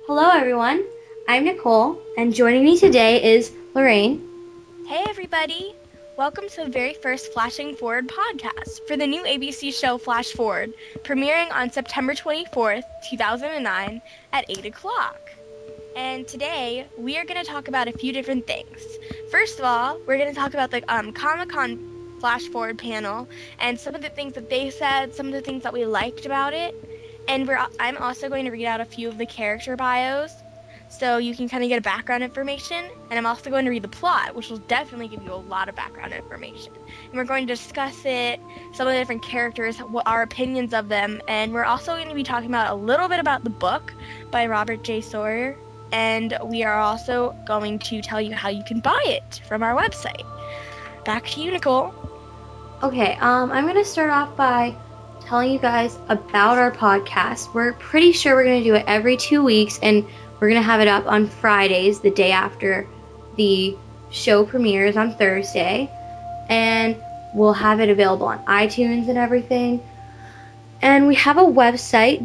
Hello, everyone. I'm Nicole, and joining me today is Lorraine. Hey, everybody! Welcome to the very first Flashing Forward podcast for the new ABC show Flash Forward, premiering on September 24th, 2009 at 8 o'clock. And today, we are going to talk about a few different things. First of all, we're going to talk about the Comic-Con Flash Forward panel and some of the things that they said, some of the things that we liked about it. And I'm also going to read out a few of the character bios so you can kind of get a background information. And I'm also going to read the plot, which will definitely give you a lot of background information. And we're going to discuss it, some of the different characters, what our opinions of them. And we're also going to be talking about a little bit about the book by Robert J. Sawyer. And we are also going to tell you how you can buy it from our website. Back to you, Nicole. Okay, I'm going to start off by telling you guys about our podcast. We're pretty sure we're going to do it every 2 weeks, and we're going to have it up on Fridays, the day after the show premieres on Thursday. And we'll have it available on iTunes and everything. And we have a website,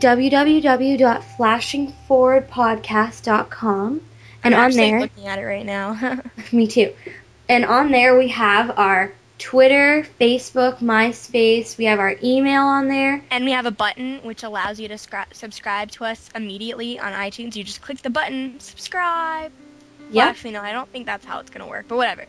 www.flashingforwardpodcast.com. And I'm on actually there, looking at it right now. me too. And on there we have our Twitter, Facebook, MySpace. We have our email on there. And we have a button which allows you to subscribe to us immediately on iTunes. You just click the button, subscribe. Well, Yep. actually, no, I don't think that's how it's going to work, but whatever.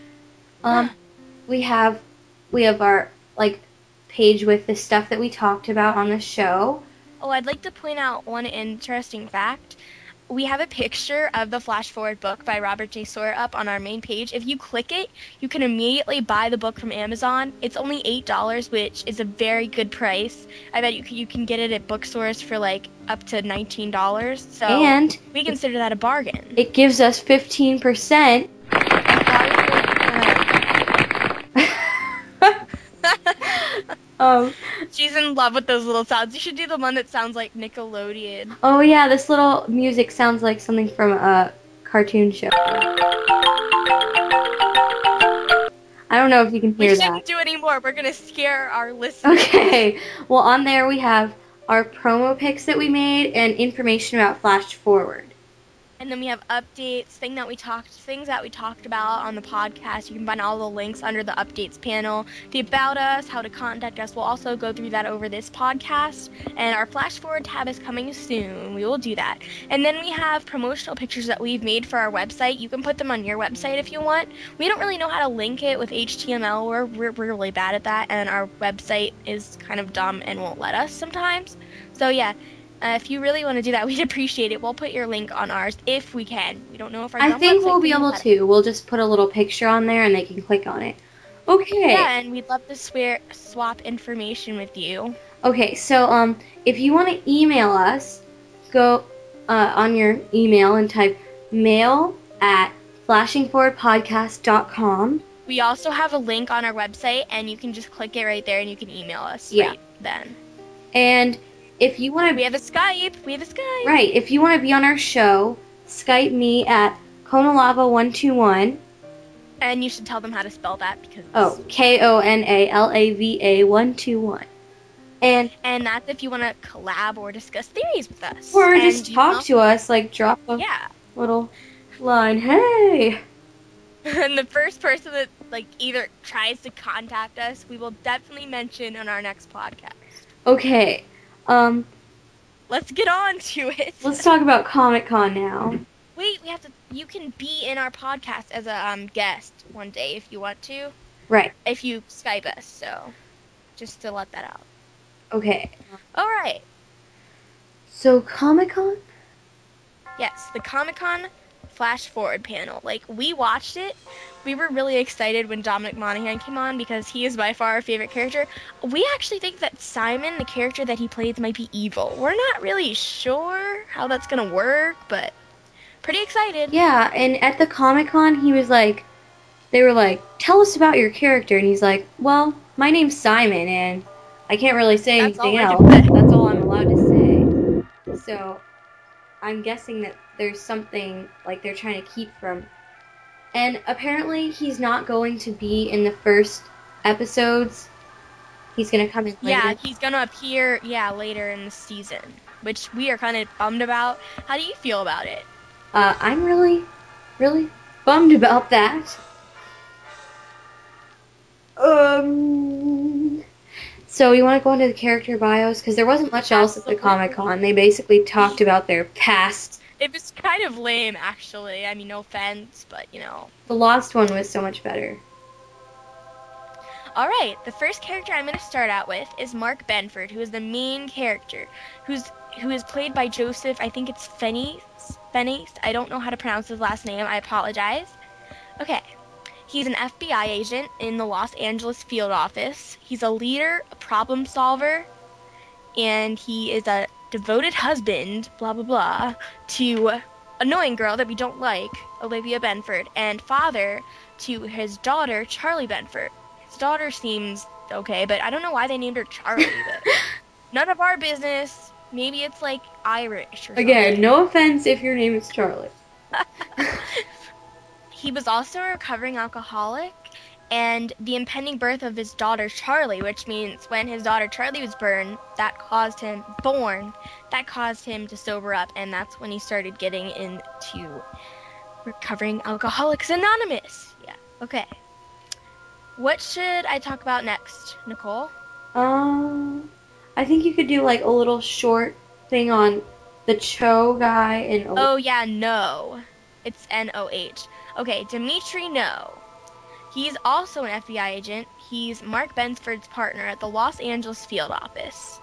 We have our page with the stuff that we talked about on the show. Oh, I'd like to point out one interesting fact. We have a picture of the Flash Forward book by Robert J. Sawyer up on our main page. If you click it, you can immediately buy the book from Amazon. It's only $8, which is a very good price. I bet you can get it at bookstores for like up to $19. So And we consider that a bargain. it gives us 15%. She's in love with those little sounds. You should do the one that sounds like Nickelodeon. Oh yeah, this little music sounds like something from a cartoon show. I don't know if you can hear We that. shouldn't do any more. We're going to scare our listeners. Okay. Well, on there we have our promo pics that we made and information about Flash Forward. And then we have updates, things that we talked about on the podcast. You can find all the links under the updates panel. The about us, how to contact us, we'll also go through that over this podcast. And our Flash Forward tab is coming soon. We will do that. And then we have promotional pictures that we've made for our website. You can put them on your website if you want. We don't really know how to link it with HTML. We're really bad at that, and our website is kind of dumb and won't let us sometimes. So yeah. If you really want to do that, we'd appreciate it. We'll put your link on ours if we can. We don't know if our I think we'll be able to. We'll just put a little picture on there and they can click on it. Okay. Yeah, and we'd love to swap information with you. Okay, so if you want to email us, go on your email and type mail@flashingforwardpodcast.com. We also have a link on our website, and you can just click it right there, and you can email us right then. And if you want to... We have a Skype. Right. If you want to be on our show, Skype me at Konalava121. And you should tell them how to spell that because... Oh, KONALAVA121. And that's if you want to collab or discuss theories with us. Or just talk to us, like drop a little line. Hey! And the first person that either tries to contact us, we will definitely mention on our next podcast. Okay. Let's get on to it. Let's talk about Comic-Con now. Wait, you can be in our podcast as a guest one day if you want to. Right. If you Skype us, so just to let that out. Okay. All right. So Comic-Con? Yes, the Comic-Con Flash Forward panel. We watched it. We were really excited when Dominic Monaghan came on because he is by far our favorite character. We actually think that Simon, the character that he plays, might be evil. We're not really sure how that's going to work, but pretty excited. Yeah, and at the Comic-Con, he was like, they were like, tell us about your character. And he's like, well, my name's Simon, and I can't really say anything else. That's all I'm allowed to say. So I'm guessing that there's something they're trying to keep from. And apparently he's not going to be in the first episodes. He's going to come in later. Yeah, he's going to appear, later in the season. which we are kind of bummed about. How do you feel about it? I'm really, really bummed about that. So you want to go into the character bios? Because there wasn't much else at the Comic-Con. They basically talked about their past. It was kind of lame, actually. I mean, no offense, but, you know. The Lost one was so much better. Alright, the first character I'm going to start out with is Mark Benford, who is the main character, who is played by Joseph, I think it's Fiennes? I don't know how to pronounce his last name, I apologize. Okay. He's an FBI agent in the Los Angeles field office. He's a leader, a problem solver, and he is a devoted husband, blah, blah, blah, to annoying girl that we don't like, Olivia Benford, and father to his daughter, Charlie Benford. His daughter seems okay, but I don't know why they named her Charlie, but none of our business. Maybe it's like Irish or something. Again, no offense if your name is Charlie. He was also a recovering alcoholic, and the impending birth of his daughter Charlie, which means when his daughter Charlie was born, that caused him to sober up, and that's when he started getting into Recovering Alcoholics Anonymous. Yeah, okay. What should I talk about next, Nicole? I think you could do like a little short thing on the Cho guy and. Oh yeah, No. It's N-O-H. Okay, Dimitri No. He's also an FBI agent. He's Mark Benford's partner at the Los Angeles field office.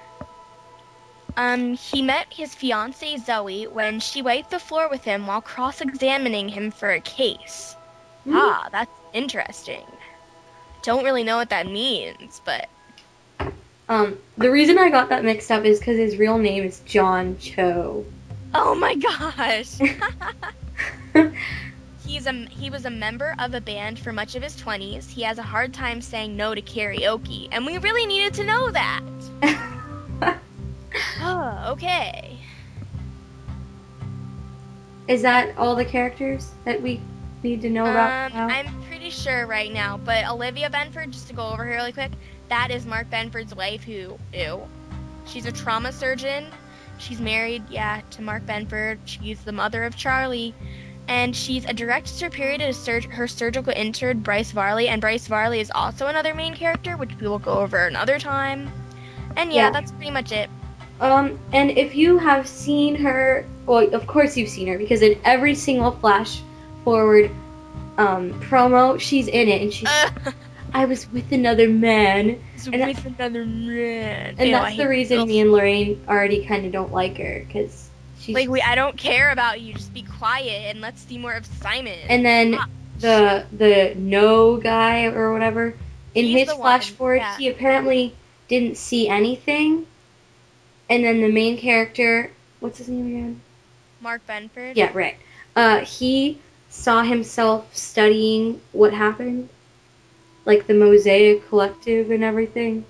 He met his fiancée Zoe when she wiped the floor with him while cross-examining him for a case. Ah, that's interesting. Don't really know what that means, but... The reason I got that mixed up is because his real name is John Cho. Oh my gosh! He was a member of a band for much of his 20s. He has a hard time saying no to karaoke, and we really needed to know that. Oh, okay. Is that all the characters that we need to know about now? I'm pretty sure right now, but Olivia Benford, just to go over here really quick, that is Mark Benford's wife she's a trauma surgeon. She's married, to Mark Benford. She's the mother of Charlie. And she's a direct superior to her surgical intern, Bryce Varley. And Bryce Varley is also another main character, which we will go over another time. And that's pretty much it. And if you have seen her, well, of course you've seen her, because in every single Flash Forward promo, she's in it, and she's I was with another man. And that's the reason me and Lorraine already kind of don't like her, because she's... I don't care about you, just be quiet, and let's see more of Simon. And then the No guy, or whatever, in his Flash Forward, he apparently didn't see anything. And then the main character, what's his name again? Mark Benford. Yeah, right. He saw himself studying what happened, like the Mosaic Collective and everything.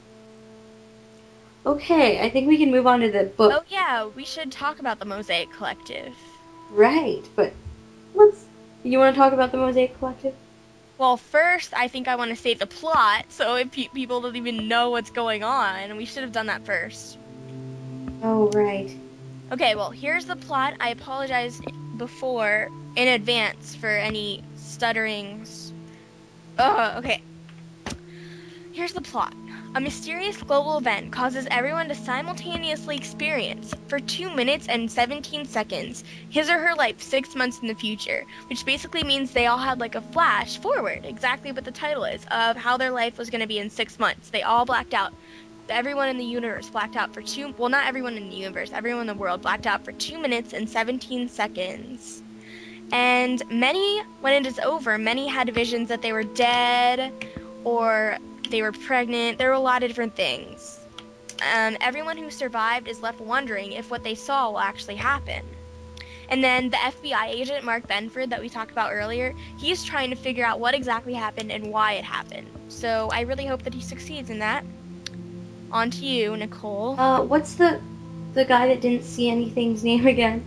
Okay, I think we can move on to the book. Oh yeah, we should talk about the Mosaic Collective. Right, but you want to talk about the Mosaic Collective? Well, first, I think I want to state the plot, so if people don't even know what's going on, we should have done that first. Oh, right. Okay, well, here's the plot. I apologize in advance for any stutterings. Okay. Here's the plot. A mysterious global event causes everyone to simultaneously experience, for 2 minutes and 17 seconds, his or her life 6 months in the future, which basically means they all had like a flash forward, exactly what the title is, of how their life was going to be in 6 months. They all blacked out. Everyone in the universe blacked out for not everyone in the universe, everyone in the world blacked out for 2 minutes and 17 seconds. And when it is over, many had visions that they were dead or they were pregnant. There were a lot of different things. Everyone who survived is left wondering if what they saw will actually happen. And then the FBI agent, Mark Benford, that we talked about earlier, he's trying to figure out what exactly happened and why it happened. So I really hope that he succeeds in that. On to you, Nicole. What's the guy that didn't see anything's name again?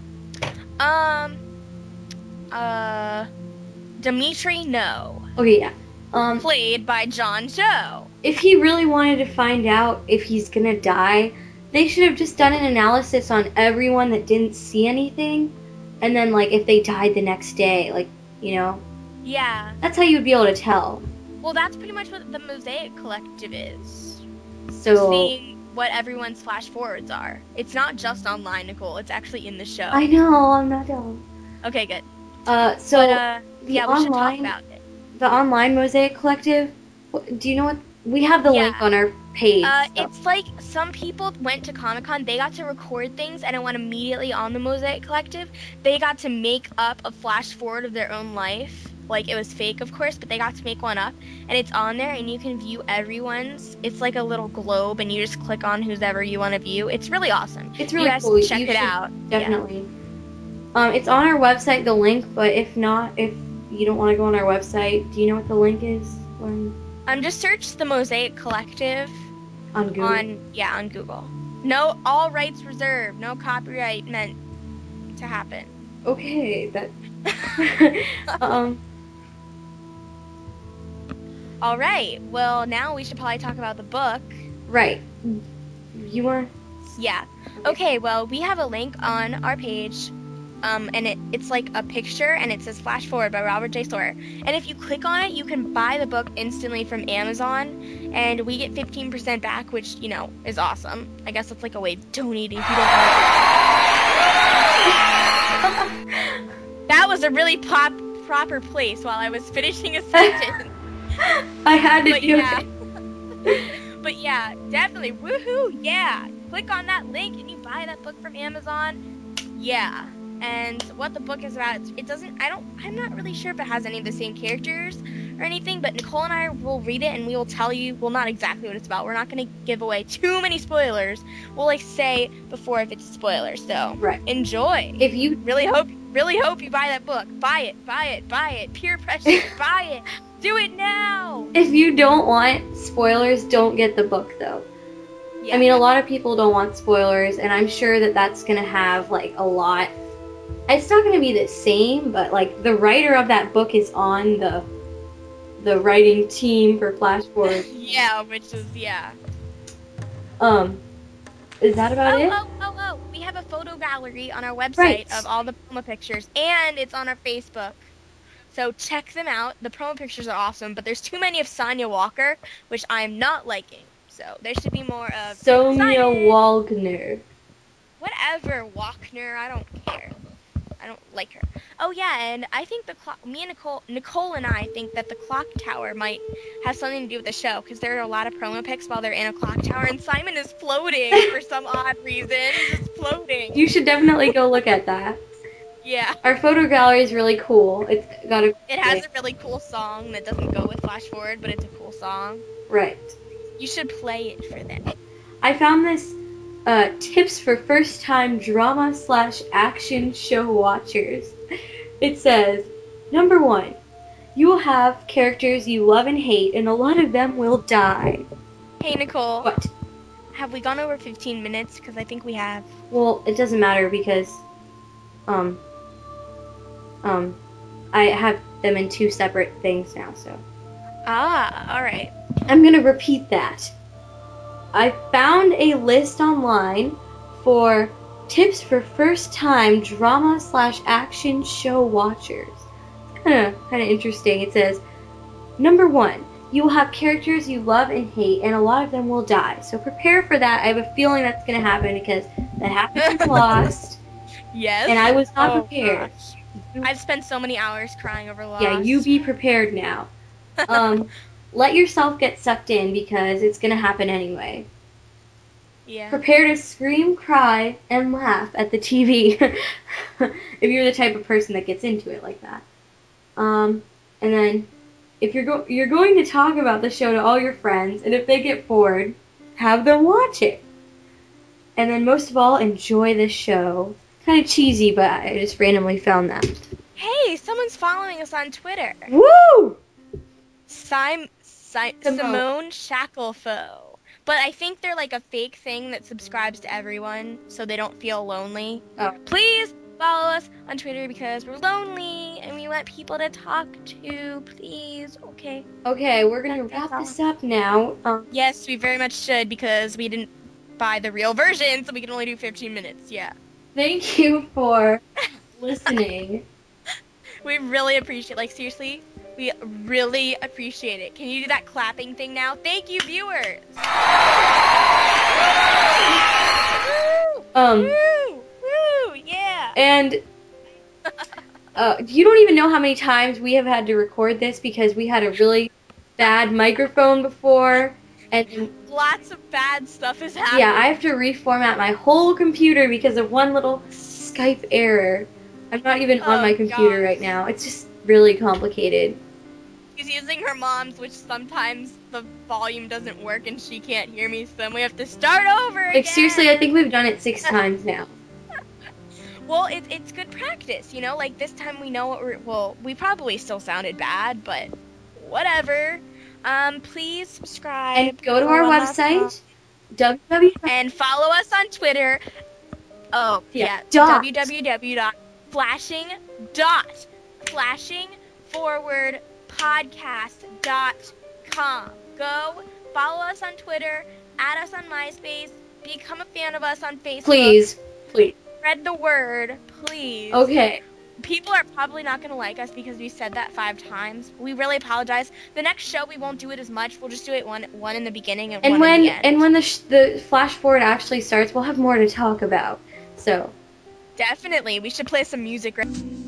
Dimitri No. Okay, yeah. Played by John Cho. If he really wanted to find out if he's gonna die, They should have just done an analysis on everyone that didn't see anything, and then, like, if they died the next day, like, you know? Yeah. That's how you would be able to tell. Well, that's pretty much what the Mosaic Collective is. So, Seeing what everyone's flash forwards are. It's not just online, Nicole. It's actually in the show. I know, I'm not dumb. Okay, good. So, we should talk about it. The online Mosaic Collective, do you know what? We have the link on our page. So. It's like some people went to Comic-Con, they got to record things, and it went immediately on the Mosaic Collective. They got to make up a flash forward of their own life. Like, it was fake, of course, but they got to make one up, and it's on there, and you can view everyone's. It's like a little globe, and you just click on whoever you want to view. It's really awesome. It's really cool. You check it out. Definitely. Yeah. It's on our website, the link, but if not, if you don't want to go on our website, do you know what the link is? Just search the Mosaic Collective on Google. On Google. No, all rights reserved. No copyright meant to happen. Okay, that. All right. Well, now we should probably talk about the book. Right. You want? Yeah. Okay. Well, we have a link on our page. And it's like a picture, and it says Flash Forward by Robert J. Sawyer. And if you click on it, you can buy the book instantly from Amazon, and we get 15% back, which, you know, is awesome. I guess it's like a way of donating if you don't like it. That was a really proper place while I was finishing a sentence. I had to do it. But yeah, definitely, woohoo, yeah. Click on that link, and you buy that book from Amazon. Yeah. And what the book is about, I'm not really sure if it has any of the same characters or anything, but Nicole and I will read it and we will tell you, well, not exactly what it's about. We're not going to give away too many spoilers. We'll, like, say before if it's a spoiler, so enjoy. If you really hope you buy that book. Buy it. Peer pressure, buy it. Do it now. If you don't want spoilers, don't get the book, though. Yeah. I mean, a lot of people don't want spoilers, and I'm sure that that's going to have, like, a lot. It's not going to be the same, but, like, the writer of that book is on the writing team for Flash Forward. Yeah, which is, Is that about it? We have a photo gallery on our website of all the promo pictures, and it's on our Facebook. So check them out. The promo pictures are awesome, but there's too many of Sonya Walker, which I'm not liking. So there should be more of Sonya Wagner. Whatever, Walkner, I don't care. I don't like her. Oh yeah, and I think Nicole and I think that the clock tower might have something to do with the show, because there are a lot of promo pics while they're in a clock tower, and Simon is floating for some odd reason. He's just floating. You should definitely go look at that. Yeah. Our photo gallery is really cool. It has a really cool song that doesn't go with Flash Forward, but it's a cool song. Right. You should play it for them. I found this tips for first-time drama/action show watchers. It says, number 1, you will have characters you love and hate, and a lot of them will die. Hey, Nicole. What? Have we gone over 15 minutes? Because I think we have. Well, it doesn't matter because, I have them in 2 separate things now, so. Alright. I'm gonna repeat that. I found a list online for tips for first-time drama/action show watchers. Kind of interesting. It says, number 1, you will have characters you love and hate, and a lot of them will die. So prepare for that. I have a feeling that's going to happen because that happened in Lost. Yes. And I was not prepared. I've spent so many hours crying over Lost. Yeah, you be prepared now. Let yourself get sucked in because it's going to happen anyway. Yeah. Prepare to scream, cry, and laugh at the TV if you're the type of person that gets into it like that. And then if you're going to talk about the show to all your friends, and if they get bored, have them watch it. And then most of all, enjoy the show. Kind of cheesy, but I just randomly found that. Hey, someone's following us on Twitter. Woo! Simone Shacklefo. But I think they're like a fake thing that subscribes to everyone so they don't feel lonely. Oh. Please follow us on Twitter because we're lonely and we want people to talk to. Please, okay? Okay, we're going to wrap this up now. Yes, we very much should because we didn't buy the real version so we can only do 15 minutes. Yeah. Thank you for listening. We really appreciate, like, seriously, we really appreciate it. Can you do that clapping thing now? Thank you, viewers. Woo, yeah. And you don't even know how many times we have had to record this because we had a really bad microphone before, and lots of bad stuff has happened. yeah, I have to reformat my whole computer because of one little Skype error. I'm not even on my computer right now. It's just really complicated. She's using her mom's, which sometimes the volume doesn't work and she can't hear me, so then we have to start over again. Like, seriously, I think we've done it 6 times now. Well, it's good practice, you know? Like, this time we know what we probably still sounded bad, but whatever. Please subscribe. And go to our website, www. And follow us on Twitter. Oh, yeah. www.flashing-podcast.com. Go follow us on Twitter, add us on MySpace, become a fan of us on Facebook. Please. Spread the word, please. Okay. People are probably not going to like us because we said that 5 times. We really apologize. The next show, we won't do it as much. We'll just do it one in the beginning and one in the end. And when the flash forward actually starts, we'll have more to talk about. So. Definitely. We should play some music right